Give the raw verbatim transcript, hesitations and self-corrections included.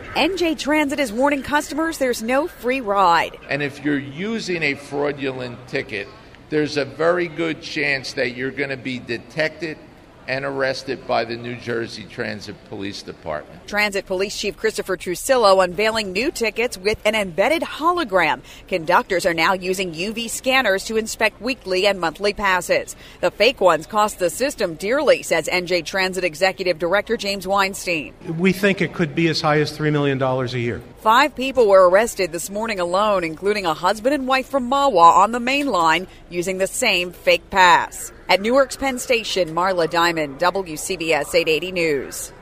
N J Transit is warning customers there's no free ride. And if you're using a fraudulent ticket, there's a very good chance that you're going to be detected and arrested by the New Jersey Transit Police Department. Transit Police Chief Christopher Trusillo unveiling new tickets with an embedded hologram. Conductors are now using U V scanners to inspect weekly and monthly passes. The fake ones cost the system dearly, says N J Transit Executive Director James Weinstein. We think it could be as high as three million dollars a year. Five people were arrested this morning alone, including a husband and wife from Mahwah on the main line using the same fake pass. At Newark's Penn Station, Marla Diamond, W C B S eight eighty News.